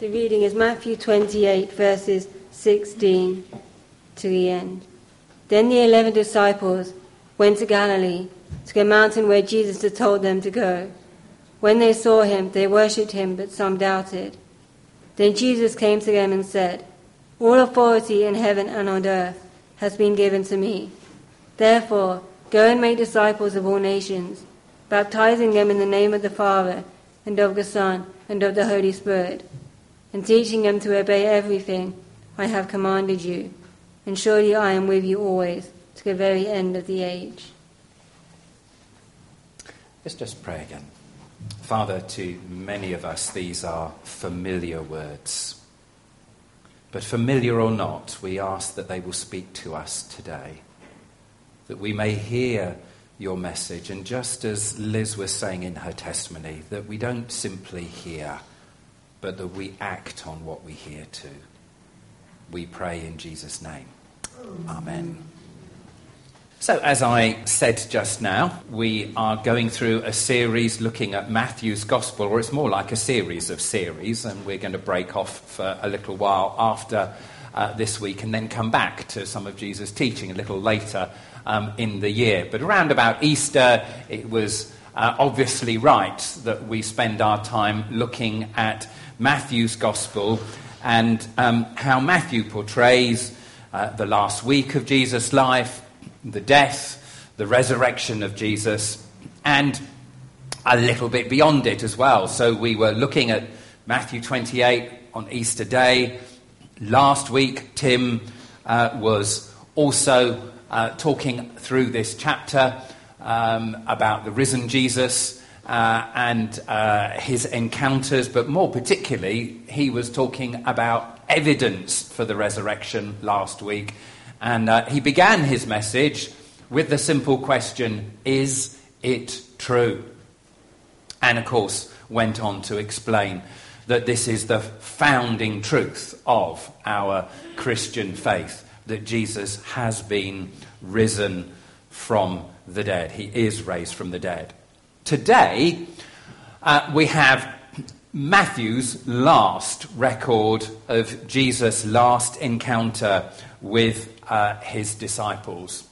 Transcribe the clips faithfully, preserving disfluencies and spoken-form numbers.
The reading is Matthew twenty-eight, verses sixteen to the end. Then the eleven disciples went to Galilee, to a mountain where Jesus had told them to go. When they saw him, they worshipped him, but some doubted. Then Jesus came to them and said, "All authority in heaven and on earth has been given to me. Therefore, go and make disciples of all nations, baptizing them in the name of the Father, and of the Son, and of the Holy Spirit, and teaching them to obey everything I have commanded you. And surely I am with you always, to the very end of the age." Let's just pray again. Father, to many of us these are familiar words. But familiar or not, we ask that they will speak to us today, that we may hear your message. And just as Liz was saying in her testimony, that we don't simply hear, but that we act on what we hear too. We pray in Jesus' name. Amen. So, as I said just now, we are going through a series looking at Matthew's Gospel, or it's more like a series of series, and we're going to break off for a little while after uh, this week and then come back to some of Jesus' teaching a little later um, in the year. But around about Easter, it was uh, obviously right that we spend our time looking at Matthew's Gospel and um, how Matthew portrays uh, the last week of Jesus' life, the death, the resurrection of Jesus, and a little bit beyond it as well. So we were looking at Matthew twenty-eight on Easter Day. Last week, Tim uh, was also uh, talking through this chapter um, about the risen Jesus uh, and uh, his encounters, but more particularly, he was talking about evidence for the resurrection last week. And uh, he began his message with the simple question, is it true? And of course went on to explain that this is the founding truth of our Christian faith, that Jesus has been risen from the dead. He is raised from the dead. Today uh, we have Matthew's last record of Jesus' last encounter with uh, his disciples.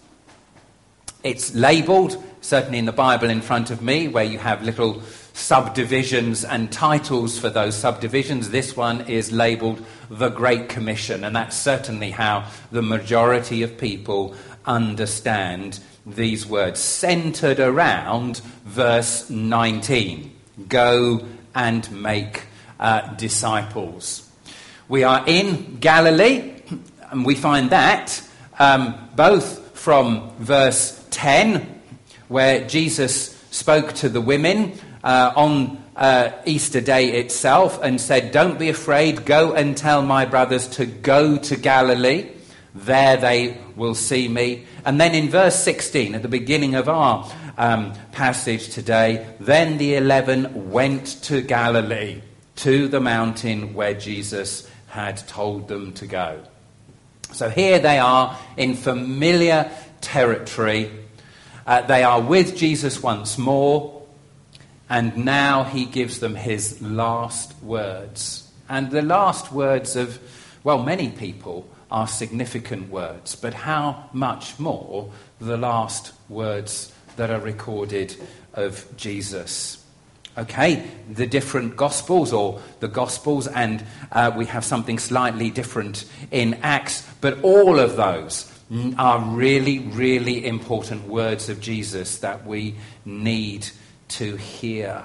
It's labelled, certainly in the Bible in front of me, where you have little subdivisions and titles for those subdivisions. This one is labelled The Great Commission, and that's certainly how the majority of people understand these words, centred around verse nineteen. Go and make uh, disciples. We are in Galilee, and we find that um, both from verse ten, where Jesus spoke to the women uh, on uh, Easter Day itself and said, "Don't be afraid, go and tell my brothers to go to Galilee. There they will see me." And then in verse sixteen, at the beginning of our um, passage today, then the eleven went to Galilee, to the mountain where Jesus had told them to go. So here they are in familiar territory. Uh, they are with Jesus once more, and now he gives them his last words. And the last words of, well, many people are significant words, but how much more the last words that are recorded of Jesus. Okay, the different Gospels, or the Gospels, and uh, we have something slightly different in Acts, but all of those are really, really important words of Jesus that we need to hear.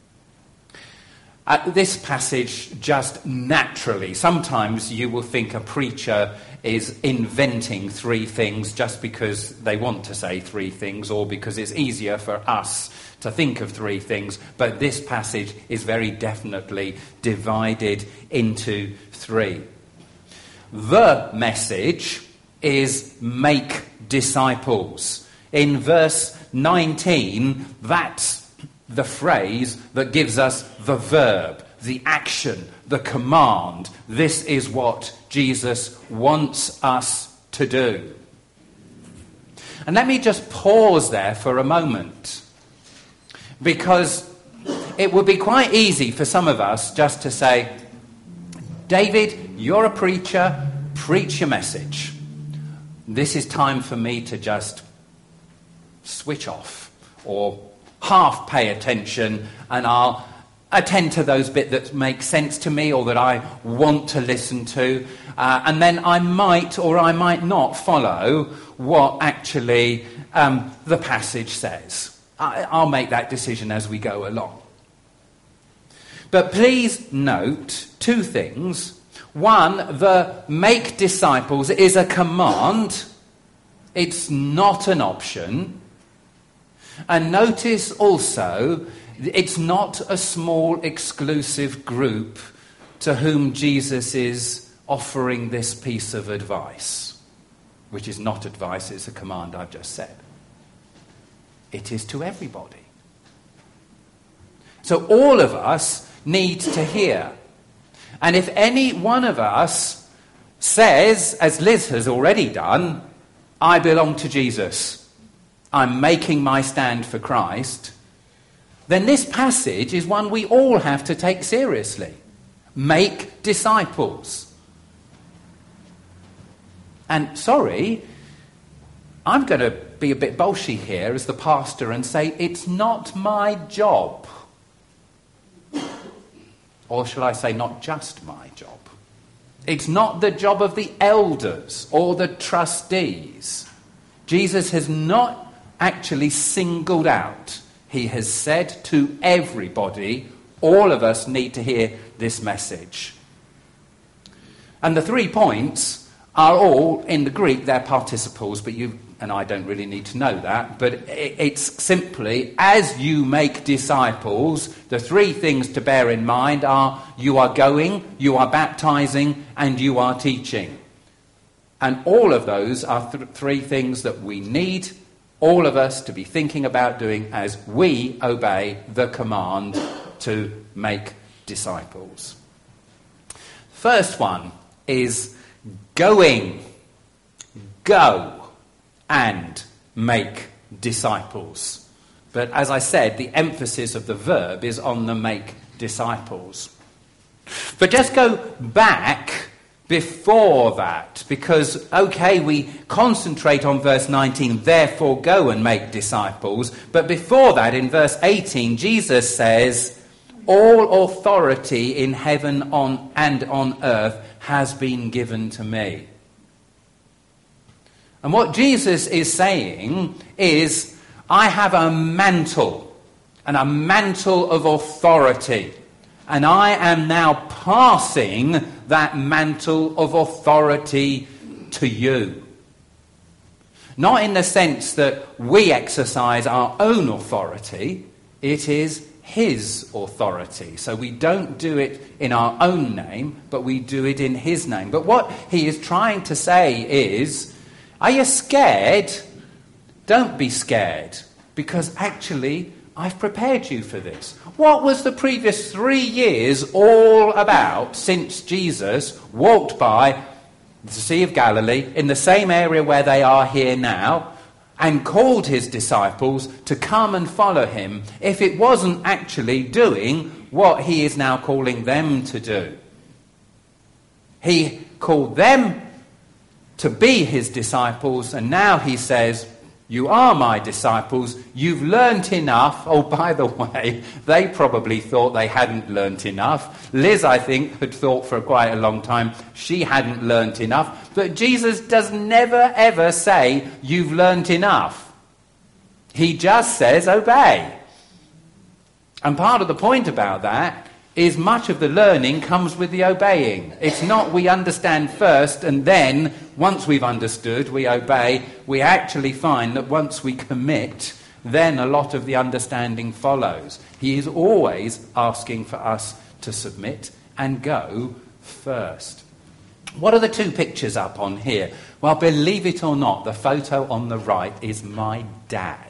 Uh, this passage just naturally, sometimes you will think a preacher is inventing three things just because they want to say three things, or because it's easier for us to think of three things, but this passage is very definitely divided into three. The message is make disciples. In verse nineteen, that's the phrase that gives us the verb, the action, the command. This is what Jesus wants us to do. And let me just pause there for a moment, because it would be quite easy for some of us just to say, David, you're a preacher, preach your message. This is time for me to just switch off or half pay attention, and I'll attend to those bits that make sense to me or that I want to listen to, uh, and then I might or I might not follow what actually um, the passage says. I, I'll make that decision as we go along. But please note two things. One, the make disciples is a command. It's not an option. And notice also, it's not a small exclusive group to whom Jesus is offering this piece of advice, which is not advice, it's a command I've just said. It is to everybody. So all of us need to hear. And if any one of us says, as Liz has already done, I belong to Jesus, I'm making my stand for Christ, then this passage is one we all have to take seriously. Make disciples. And sorry, I'm going to be a bit bolshy here as the pastor and say it's not my job. Or shall I say not just my job. It's not the job of the elders or the trustees. Jesus has not actually singled out. He has said to everybody, all of us need to hear this message. And the three points are all, in the Greek, they're participles, but you and I don't really need to know that, but it's simply, as you make disciples, the three things to bear in mind are you are going, you are baptizing, and you are teaching. And all of those are th- three things that we need all of us to be thinking about doing as we obey the command to make disciples. First one is going. Go and make disciples. But as I said, the emphasis of the verb is on the make disciples. But just go back before that, because, okay, we concentrate on verse nineteen, therefore go and make disciples, but before that, in verse eighteen, Jesus says, all authority in heaven on and on earth has been given to me. And what Jesus is saying is, I have a mantle, and a mantle of authority, and I am now passing that mantle of authority to you. Not in the sense that we exercise our own authority, it is his authority. So we don't do it in our own name, but we do it in his name. But what he is trying to say is, are you scared? Don't be scared, because actually I've prepared you for this. What was the previous three years all about since Jesus walked by the Sea of Galilee in the same area where they are here now and called his disciples to come and follow him, if it wasn't actually doing what he is now calling them to do? He called them to be his disciples, and now he says, you are my disciples, you've learnt enough. Oh, by the way, they probably thought they hadn't learnt enough. Liz, I think, had thought for quite a long time she hadn't learnt enough. But Jesus does never, ever say, you've learnt enough. He just says, obey. And part of the point about that is much of the learning comes with the obeying. It's not we understand first and then, once we've understood, we obey. We actually find that once we commit, then a lot of the understanding follows. He is always asking for us to submit and go first. What are the two pictures up on here? Well, believe it or not, the photo on the right is my dad.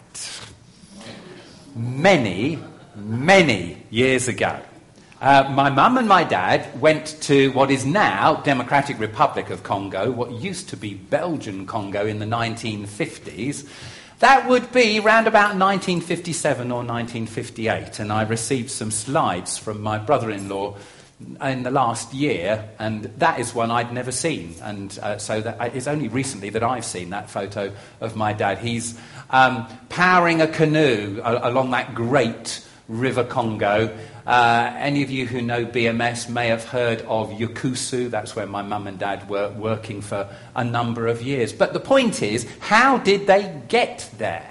Many, many years ago. Uh, my mum and my dad went to what is now Democratic Republic of Congo, what used to be Belgian Congo in the nineteen fifties. That would be round about nineteen fifty-seven or nineteen fifty-eight, and I received some slides from my brother-in-law in the last year, and that is one I'd never seen. And uh, so that I, it's only recently that I've seen that photo of my dad. He's um, powering a canoe a- along that great River Congo. Uh, any of you who know B M S may have heard of Yakusu. That's where my mum and dad were working for a number of years. But the point is, how did they get there?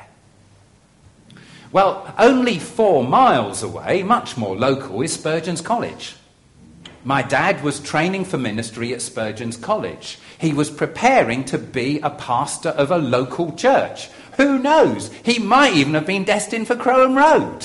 Well, only four miles away, much more local, is Spurgeon's College. My dad was training for ministry at Spurgeon's College. He was preparing to be a pastor of a local church. Who knows? He might even have been destined for Crowham Road.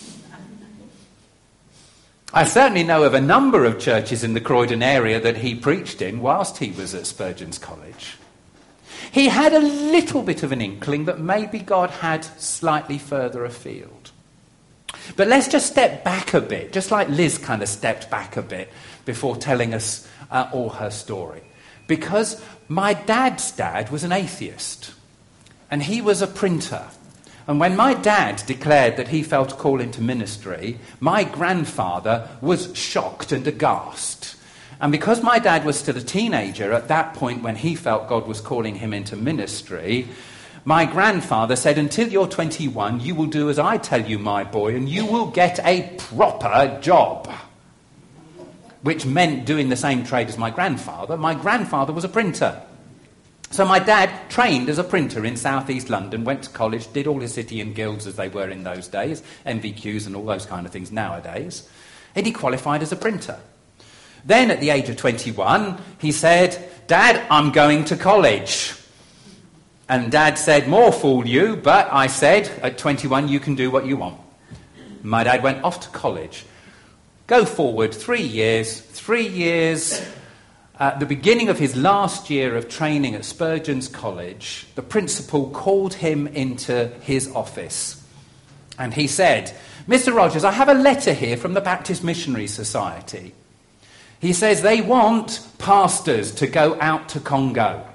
I certainly know of a number of churches in the Croydon area that he preached in whilst he was at Spurgeon's College. He had a little bit of an inkling that maybe God had slightly further afield. But let's just step back a bit, just like Liz kind of stepped back a bit before telling us uh, all her story. Because my dad's dad was an atheist, and he was a printer. And when my dad declared that he felt a call into ministry, my grandfather was shocked and aghast. And because my dad was still a teenager at that point when he felt God was calling him into ministry, my grandfather said, until you're twenty-one, you will do as I tell you, my boy, and you will get a proper job. Which meant doing the same trade as my grandfather. My grandfather was a printer. So my dad trained as a printer in southeast London, went to college, did all his city and guilds as they were in those days, M V Qs and all those kind of things nowadays. And he qualified as a printer. Then at the age of twenty-one, he said, Dad, I'm going to college. And Dad said, more fool you, but I said, at twenty-one, you can do what you want. My dad went off to college. Go forward three years, three years, at the beginning of his last year of training at Spurgeon's College, the principal called him into his office. And he said, Mister Rogers, I have a letter here from the Baptist Missionary Society. He says they want pastors to go out to Congo.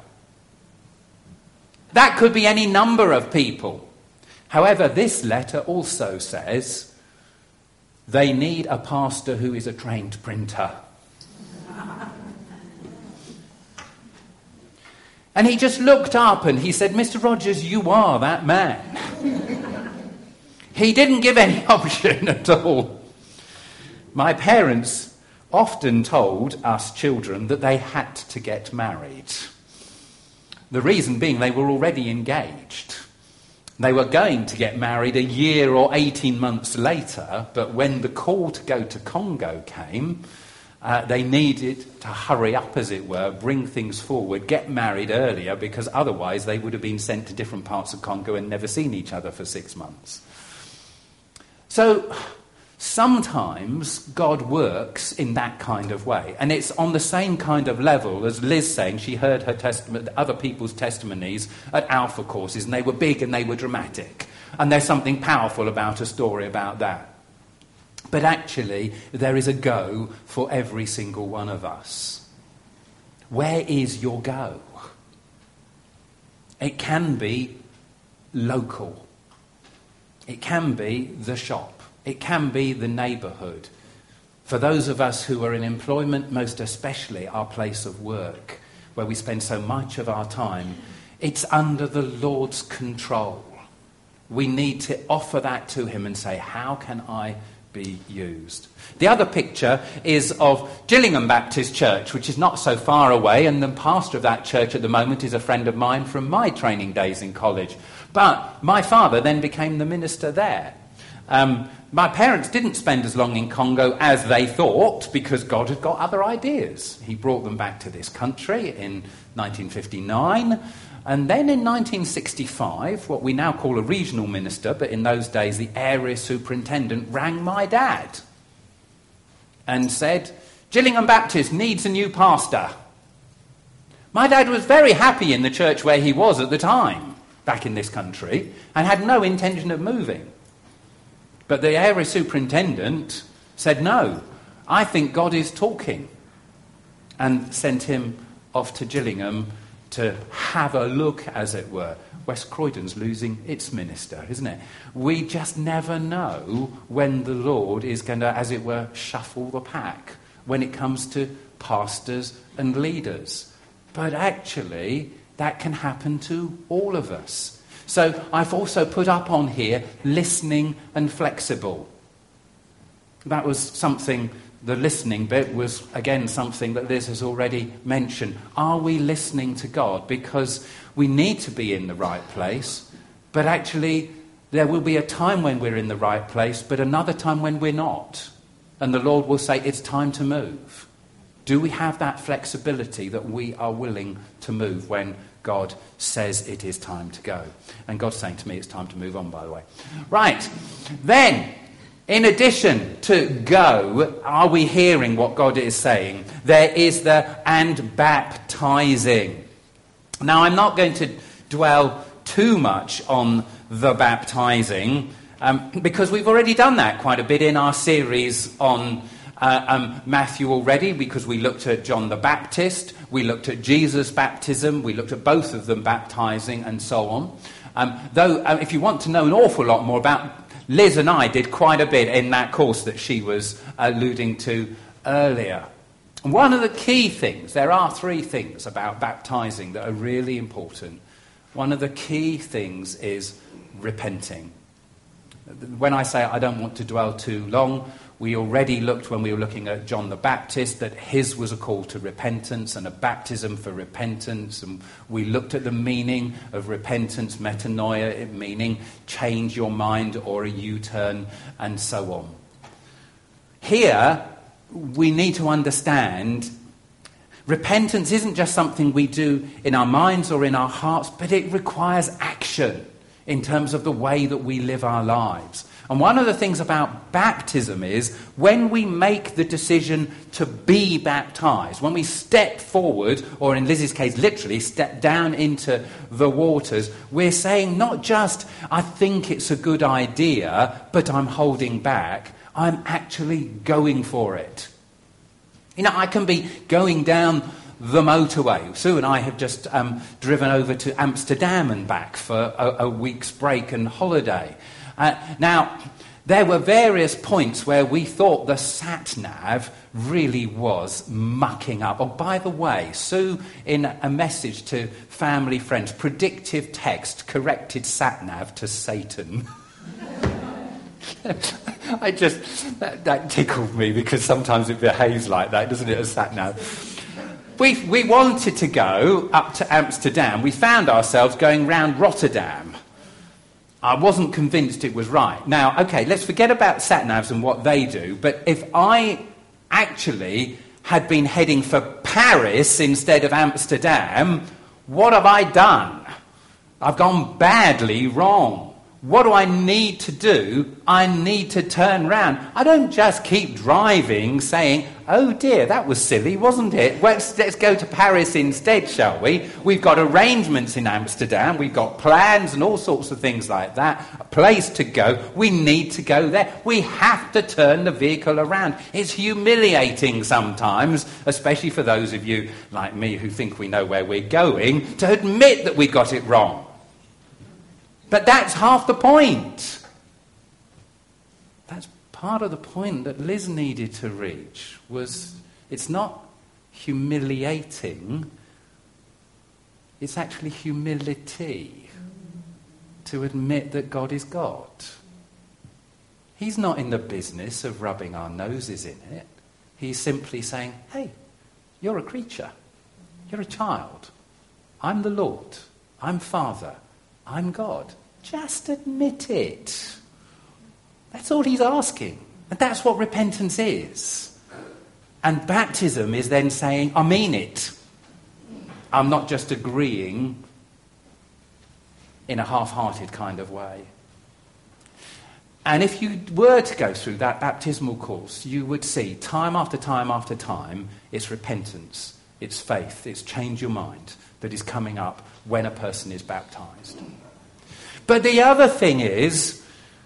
That could be any number of people. However, this letter also says they need a pastor who is a trained printer. And he just looked up and he said, Mister Rogers, you are that man. He didn't give any option at all. My parents often told us children that they had to get married. The reason being they were already engaged. They were going to get married a year or eighteen months later, but when the call to go to Congo came, uh, they needed to hurry up, as it were, bring things forward, get married earlier, because otherwise they would have been sent to different parts of Congo and never seen each other for six months. So sometimes God works in that kind of way, and it's on the same kind of level as Liz saying she heard her testament, other people's testimonies at Alpha courses, and they were big and they were dramatic, and there's something powerful about a story about that. But actually, there is a go for every single one of us. Where is your go? It can be local. It can be the shop. It can be the neighbourhood. For those of us who are in employment, most especially our place of work, where we spend so much of our time, it's under the Lord's control. We need to offer that to him and say, how can I be used? The other picture is of Gillingham Baptist Church, which is not so far away, and the pastor of that church at the moment is a friend of mine from my training days in college. But my father then became the minister there. Um, my parents didn't spend as long in Congo as they thought, because God had got other ideas. He brought them back to this country in nineteen fifty-nine, and then in nineteen sixty-five, what we now call a regional minister, but in those days the area superintendent, rang my dad and said, Gillingham Baptist needs a new pastor. My dad was very happy in the church where he was at the time, back in this country, and had no intention of moving. But the area superintendent said, no, I think God is talking, and sent him off to Gillingham to have a look, as it were. West Croydon's losing its minister, isn't it? We just never know when the Lord is going to, as it were, shuffle the pack. when it comes to pastors and leaders. But actually, that can happen to all of us. So I've also put up on here, listening and flexible. That was something, the listening bit was, again, something that Liz has already mentioned. Are we listening to God? Because we need to be in the right place, but actually there will be a time when we're in the right place, but another time when we're not. And the Lord will say, it's time to move. Do we have that flexibility that we are willing to move when God says it is time to go? And God's saying to me, it's time to move on, by the way. Right. Then, in addition to go, are we hearing what God is saying? There is the and baptizing. Now, I'm not going to dwell too much on the baptizing, um, because we've already done that quite a bit in our series on uh, um, Matthew already, because we looked at John the Baptist, we looked at Jesus' baptism, we looked at both of them baptizing and so on. Um, though, uh, if you want to know an awful lot more about, Liz and I did quite a bit in that course that she was alluding to earlier. One of the key things, there are three things about baptizing that are really important. One of the key things is repenting. When I say I don't want to dwell too long, we already looked when we were looking at John the Baptist that his was a call to repentance and a baptism for repentance. And we looked at the meaning of repentance, metanoia, meaning change your mind or a U-turn and so on. Here, we need to understand repentance isn't just something we do in our minds or in our hearts, but it requires action in terms of the way that we live our lives. And one of the things about baptism is when we make the decision to be baptized, when we step forward, or in Liz's case, literally step down into the waters, we're saying not just, I think it's a good idea, but I'm holding back. I'm actually going for it. You know, I can be going down the motorway. Sue and I have just um, driven over to Amsterdam and back for a, a week's break and holiday. Uh, now, there were various points where we thought the sat-nav really was mucking up. Oh, by the way, Sue, in a message to family friends, predictive text corrected sat-nav to Satan. I just, that, that tickled me because sometimes it behaves like that, doesn't it, a sat-nav? We, we wanted to go up to Amsterdam. We found ourselves going round Rotterdam. I wasn't convinced it was right. Now, okay, let's forget about sat-navs and what they do, but if I actually had been heading for Paris instead of Amsterdam, what have I done? I've gone badly wrong. What do I need to do? I need to turn round. I don't just keep driving saying, oh dear, that was silly, wasn't it? Let's, let's go to Paris instead, shall we? We've got arrangements in Amsterdam. We've got plans and all sorts of things like that. A place to go. We need to go there. We have to turn the vehicle around. It's humiliating sometimes, especially for those of you like me who think we know where we're going, to admit that we got it wrong. But that's half the point. That's part of the point that Liz needed to reach, was it's not humiliating, it's actually humility to admit that God is God. He's not in the business of rubbing our noses in it. He's simply saying, hey, you're a creature. You're a child. I'm the Lord. I'm Father. I'm God. Just admit it. That's all he's asking. And that's what repentance is. And baptism is then saying, I mean it. I'm not just agreeing in a half-hearted kind of way. And if you were to go through that baptismal course, you would see time after time after time, it's repentance, it's faith, it's change your mind that is coming up when a person is baptized. But the other thing is,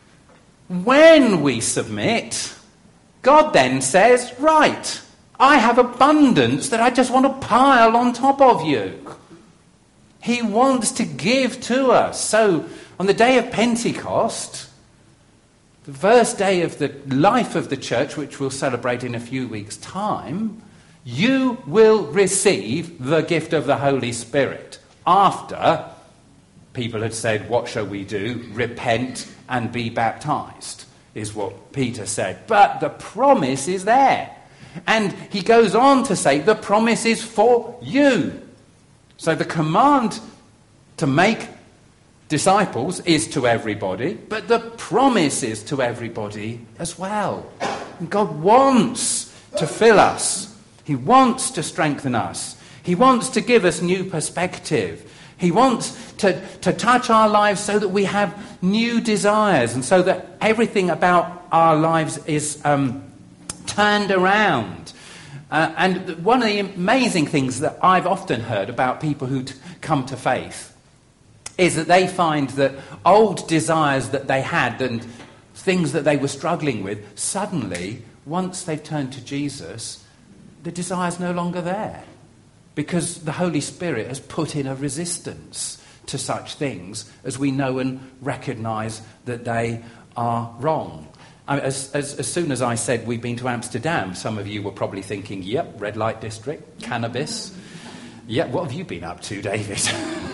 when we submit, God then says, right, I have abundance that I just want to pile on top of you. He wants to give to us. So on the day of Pentecost, the first day of the life of the church, which we'll celebrate in a few weeks' time, you will receive the gift of the Holy Spirit after people had said, what shall we do? Repent and be baptized, is what Peter said. But the promise is there. And he goes on to say, the promise is for you. So the command to make disciples is to everybody, but the promise is to everybody as well. And God wants to fill us. He wants to strengthen us. He wants to give us new perspective. He wants to, to touch our lives so that we have new desires and so that everything about our lives is um, turned around. Uh, and one of the amazing things that I've often heard about people who t- come to faith is that they find that old desires that they had and things that they were struggling with, suddenly, once they've turned to Jesus, the desire's no longer there. Because the Holy Spirit has put in a resistance to such things as we know and recognise that they are wrong. I mean, as, as, as soon as I said we've been to Amsterdam, some of you were probably thinking, yep, red light district, cannabis. Yep, what have you been up to, David?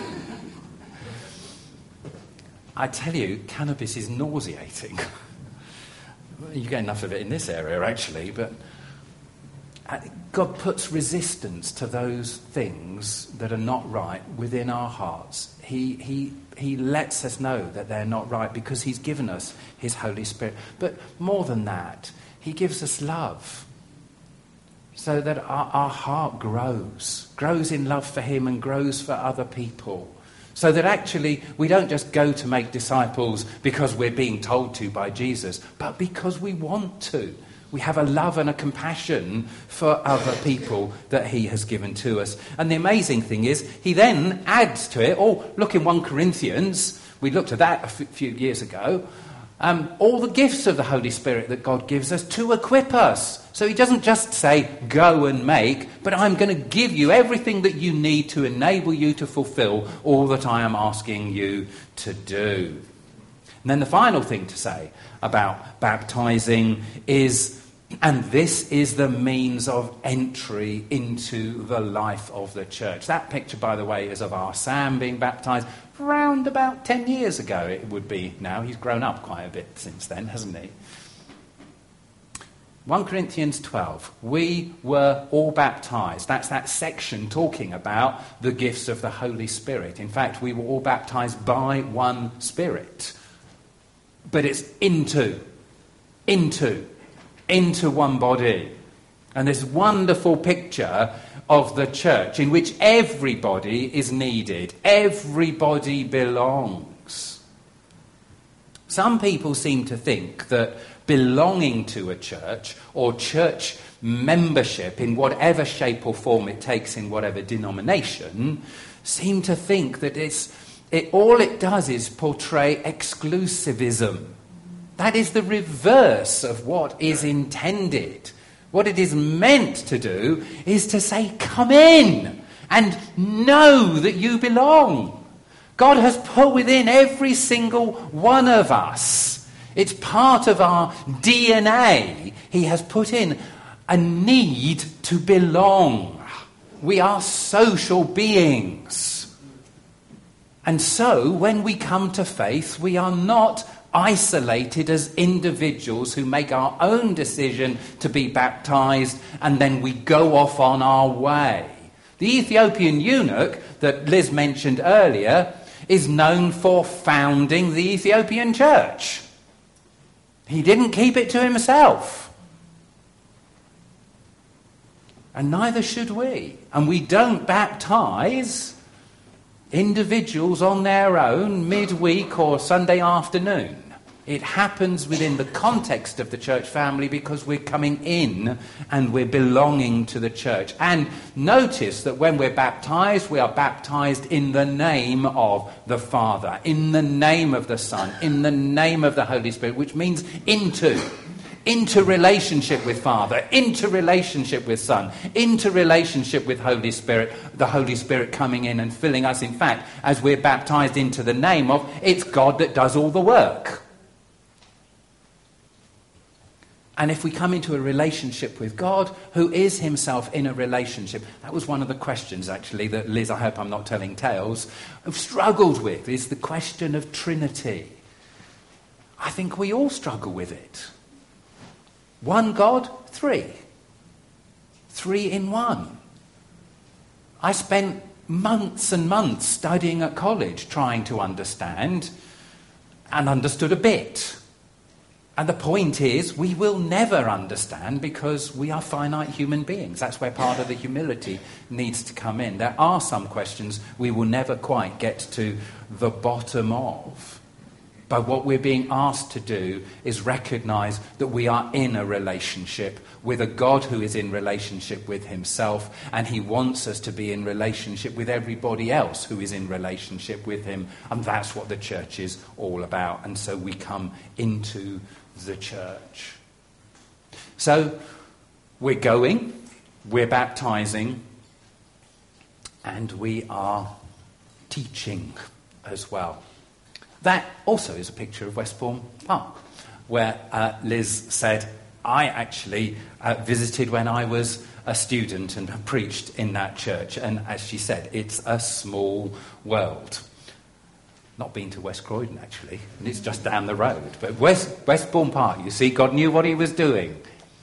I tell you, cannabis is nauseating. You get enough of it in this area, actually, but God puts resistance to those things that are not right within our hearts. He, he, he lets us know that they're not right because he's given us his Holy Spirit. But more than that, he gives us love so that our, our heart grows, grows in love for him and grows for other people. So that actually we don't just go to make disciples because we're being told to by Jesus, but because we want to. We have a love and a compassion for other people that he has given to us. And the amazing thing is, he then adds to it, oh, look in First Corinthians, we looked at that a f- few years ago, um, all the gifts of the Holy Spirit that God gives us to equip us. So he doesn't just say, go and make, but I'm going to give you everything that you need to enable you to fulfill all that I am asking you to do. And then the final thing to say about baptizing is, and this is the means of entry into the life of the church. That picture, by the way, is of our Sam being baptized around about ten years ago, it would be now. He's grown up quite a bit since then, hasn't he? First Corinthians twelve, we were all baptized. That's that section talking about the gifts of the Holy Spirit. In fact, we were all baptized by one Spirit. But it's into, into, into one body. And this wonderful picture of the church in which everybody is needed. Everybody belongs. Some people seem to think that belonging to a church or church membership in whatever shape or form it takes in whatever denomination seem to think that it's It, all it does is portray exclusivism. That is the reverse of what is intended. What it is meant to do is to say, come in and know that you belong. God has put within every single one of us. It's part of our D N A. He has put in a need to belong. We are social beings. And so, when we come to faith, we are not isolated as individuals who make our own decision to be baptized and then we go off on our way. The Ethiopian eunuch that Liz mentioned earlier is known for founding the Ethiopian church. He didn't keep it to himself. And neither should we. And we don't baptize individuals on their own midweek or Sunday afternoon. It happens within the context of the church family because we're coming in and we're belonging to the church. And notice that when we're baptized, we are baptized in the name of the Father, in the name of the Son, in the name of the Holy Spirit, which means into. Into relationship with Father, into relationship with Son, into relationship with Holy Spirit, the Holy Spirit coming in and filling us. In fact, as we're baptized into the name of, it's God that does all the work. And if we come into a relationship with God, who is himself in a relationship, that was one of the questions, actually, that Liz, I hope I'm not telling tales, have struggled with, is the question of Trinity. I think we all struggle with it. One God, three. Three in one. I spent months and months studying at college trying to understand, and understood a bit. And the point is, we will never understand because we are finite human beings. That's where part of the humility needs to come in. There are some questions we will never quite get to the bottom of. But what we're being asked to do is recognise that we are in a relationship with a God who is in relationship with himself, and he wants us to be in relationship with everybody else who is in relationship with him. And that's what the church is all about. And so we come into the church. So we're going, we're baptising, and we are teaching as well. That also is a picture of Westbourne Park, where uh, Liz said, I actually uh, visited when I was a student and preached in that church. And as she said, it's a small world. Not been to West Croydon, actually, and it's just down the road. But West, Westbourne Park, you see, God knew what he was doing.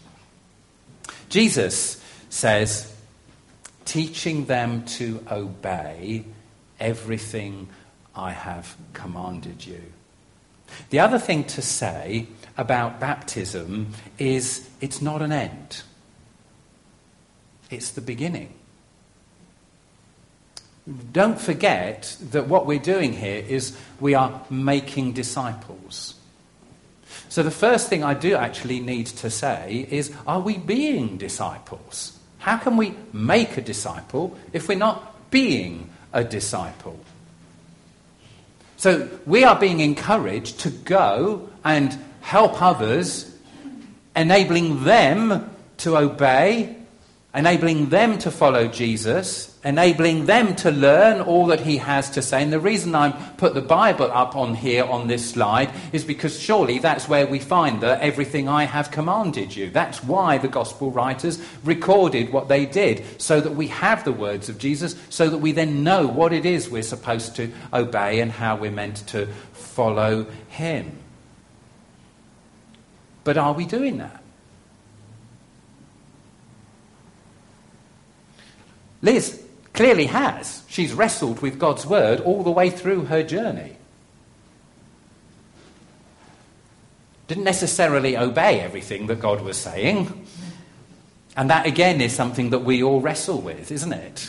Jesus says, teaching them to obey everything I have commanded you. The other thing to say about baptism is it's not an end. It's the beginning. Don't forget that what we're doing here is we are making disciples. So the first thing I do actually need to say is, are we being disciples? How can we make a disciple if we're not being a disciple? So we are being encouraged to go and help others, enabling them to obey, enabling them to follow Jesus, enabling them to learn all that he has to say. And the reason I put the Bible up on here on this slide is because surely that's where we find that everything I have commanded you. That's why the gospel writers recorded what they did, so that we have the words of Jesus, so that we then know what it is we're supposed to obey and how we're meant to follow him. But are we doing that? Liz clearly has. She's wrestled with God's word all the way through her journey. Didn't necessarily obey everything that God was saying. And that again is something that we all wrestle with, isn't it?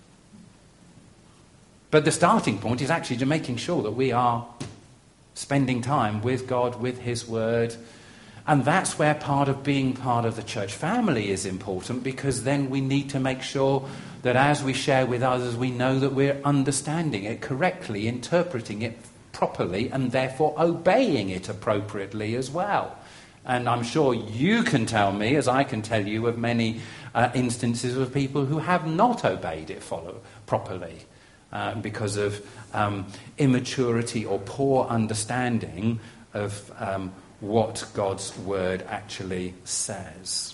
But the starting point is actually to making sure that we are spending time with God, with his word. And that's where part of being part of the church family is important, because then we need to make sure that as we share with others, we know that we're understanding it correctly, interpreting it properly, and therefore obeying it appropriately as well. And I'm sure you can tell me, as I can tell you, of many uh, instances of people who have not obeyed it follow, properly uh, because of um, immaturity or poor understanding of um, what God's word actually says.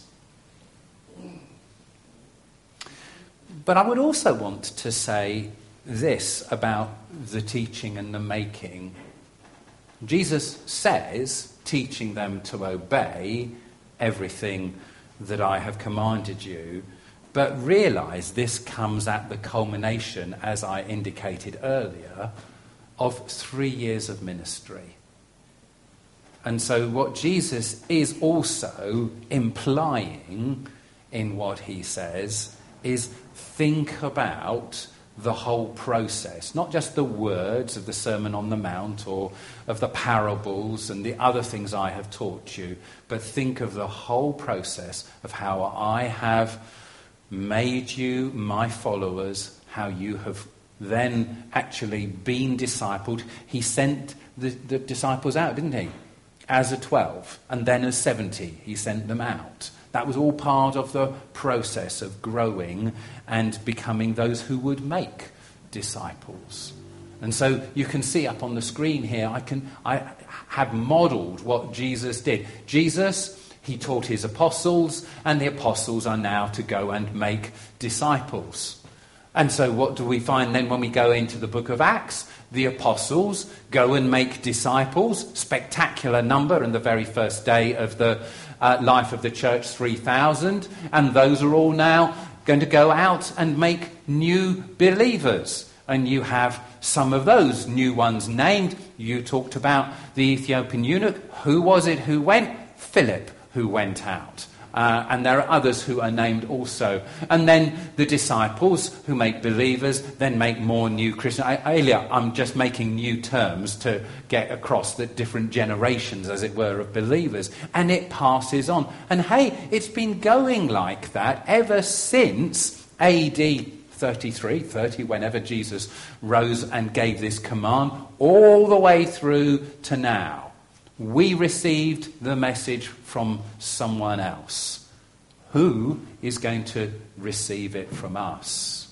But I would also want to say this about the teaching and the making. Jesus says, teaching them to obey everything that I have commanded you. But realise this comes at the culmination, as I indicated earlier, of three years of ministry. And so what Jesus is also implying in what he says is think about the whole process, not just the words of the Sermon on the Mount or of the parables and the other things I have taught you, but think of the whole process of how I have made you my followers, how you have then actually been discipled. He sent the, the disciples out, didn't he? As a twelve, and then as seventy, he sent them out. That was all part of the process of growing and becoming those who would make disciples. And so you can see up on the screen here, I can I have modelled what Jesus did. Jesus, He taught his apostles, and the apostles are now to go and make disciples. And so what do we find then when we go into the book of Acts? The apostles go and make disciples, spectacular number, and the very first day of the uh, life of the church, three thousand, and those are all now going to go out and make new believers. And you have some of those new ones named. You talked about the Ethiopian eunuch. Who was it who went? Philip, who went out. Uh, and there are others who are named also. And then the disciples who make believers, then make more new Christians. I, earlier, I'm just making new terms to get across the different generations, as it were, of believers. And it passes on. And hey, it's been going like that ever since A D thirty-three, thirty, whenever Jesus rose and gave this command, all the way through to now. We received the message from someone else. Who is going to receive it from us?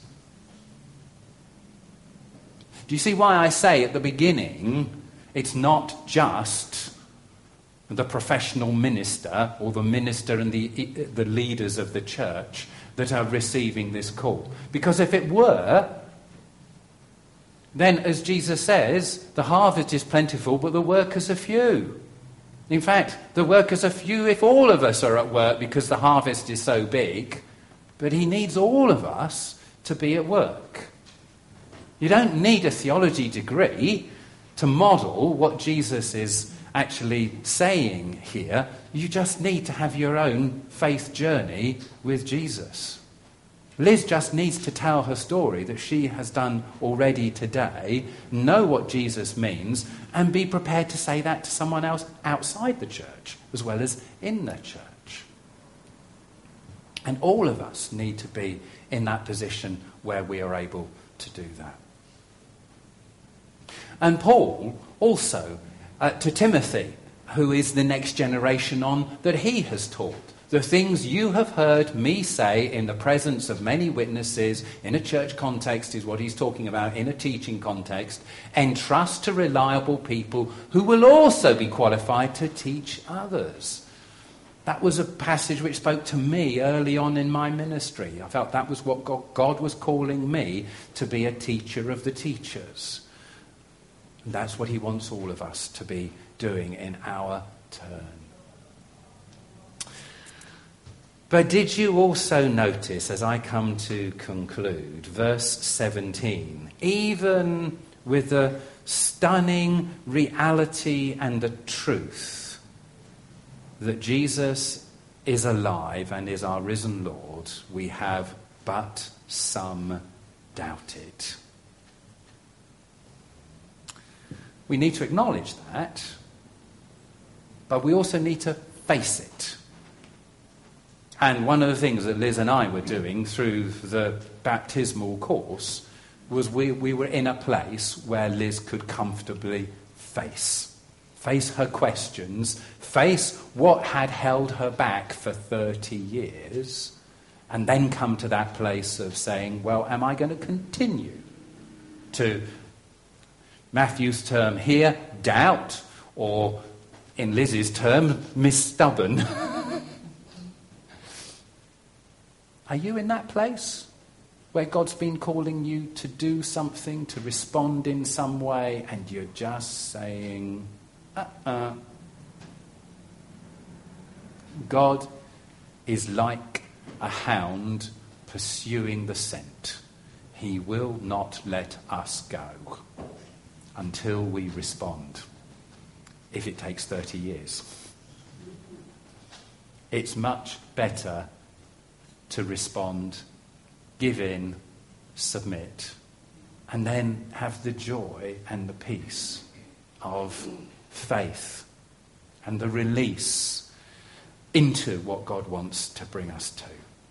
Do you see why I say at the beginning, it's not just the professional minister or the minister and the, the leaders of the church that are receiving this call? Because if it were, then, as Jesus says, the harvest is plentiful, but the workers are few. In fact, the workers are few if all of us are at work because the harvest is so big. But he needs all of us to be at work. You don't need a theology degree to model what Jesus is actually saying here. You just need to have your own faith journey with Jesus. Liz just needs to tell her story that she has done already today, know what Jesus means, and be prepared to say that to someone else outside the church as well as in the church. And all of us need to be in that position where we are able to do that. And Paul also, uh, to Timothy, who is the next generation on, that he has taught. The things you have heard me say in the presence of many witnesses, in a church context is what he's talking about, in a teaching context, entrust to reliable people who will also be qualified to teach others. That was a passage which spoke to me early on in my ministry. I felt that was what God was calling me, to be a teacher of the teachers. And that's what he wants all of us to be doing in our turn. But did you also notice, as I come to conclude, verse seventeen, even with the stunning reality and the truth that Jesus is alive and is our risen Lord, we have but some doubted. We need to acknowledge that, but we also need to face it. And one of the things that Liz and I were doing through the baptismal course was we, we were in a place where Liz could comfortably face. Face her questions, face what had held her back for thirty years, and then come to that place of saying, well, am I going to continue to, Matthew's term here, doubt, or in Liz's term, miss stubborn? Are you in that place where God's been calling you to do something, to respond in some way, and you're just saying, uh-uh. God is like a hound pursuing the scent. He will not let us go until we respond, if it takes thirty years. It's much better to respond, give in, submit, and then have the joy and the peace of faith and the release into what God wants to bring us to.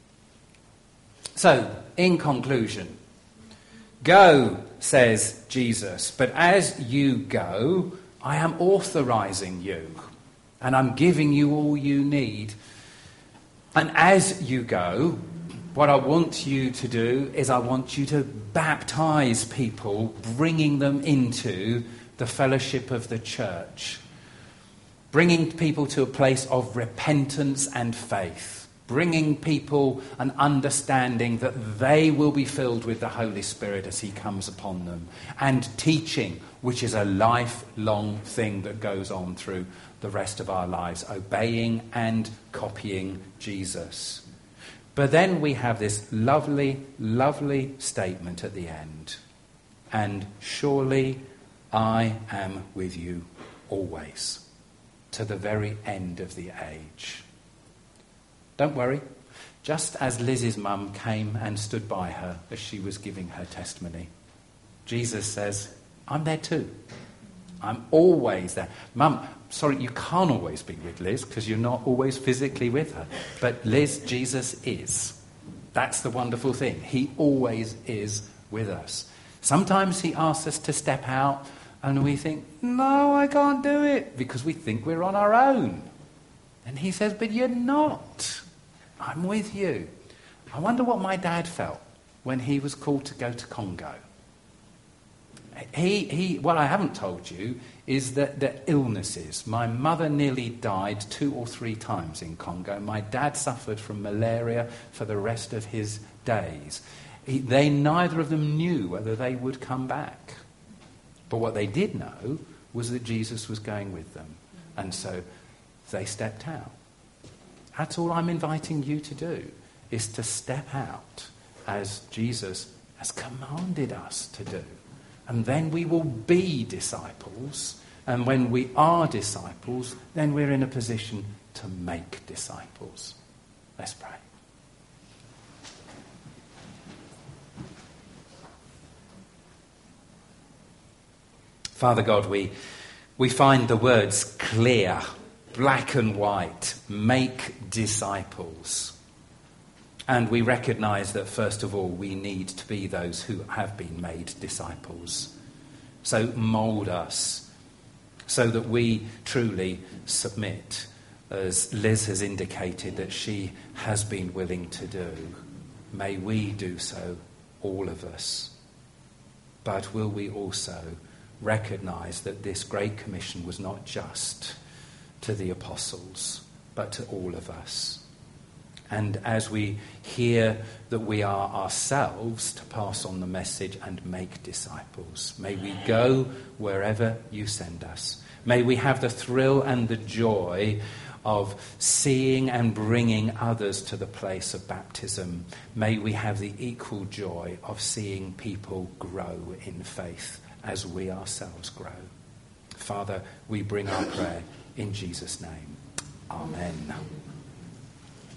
So, in conclusion, go, says Jesus, but as you go, I am authorizing you, and I'm giving you all you need. And as you go, what I want you to do is I want you to baptize people, bringing them into the fellowship of the church. bringing people to a place of repentance and faith, bringing people an understanding that they will be filled with the Holy Spirit as he comes upon them, and teaching, which is a lifelong thing that goes on through the rest of our lives, obeying and copying Jesus. But then we have this lovely, lovely statement at the end. And surely I am with you always, to the very end of the age. Don't worry. Just as Liz's mum came and stood by her as she was giving her testimony, Jesus says, I'm there too. I'm always there. Mum, sorry, you can't always be with Liz because you're not always physically with her. But Liz, Jesus is. That's the wonderful thing. He always is with us. Sometimes he asks us to step out and we think, no, I can't do it, because we think we're on our own. And he says, but you're not. I'm with you. I wonder what my dad felt when he was called to go to Congo. He, he, what I haven't told you is that the illnesses. My mother nearly died two or three times in Congo. My dad suffered from malaria for the rest of his days. He, they, neither of them knew whether they would come back. But what they did know was that Jesus was going with them. And so they stepped out. That's all I'm inviting you to do, is to step out as Jesus has commanded us to do. And then we will be disciples. And when we are disciples, then we're in a position to make disciples. Let's pray. Father God, we, we find the words clear, black and white, make disciples. And we recognise that, first of all, we need to be those who have been made disciples. So mould us so that we truly submit, as Liz has indicated that she has been willing to do. May we do so, all of us. But will we also recognise that this Great Commission was not just to the apostles, but to all of us. And as we hear that we are ourselves to pass on the message and make disciples, may we go wherever you send us. May we have the thrill and the joy of seeing and bringing others to the place of baptism. May we have the equal joy of seeing people grow in faith as we ourselves grow. Father, we bring our prayer in Jesus' name. Amen.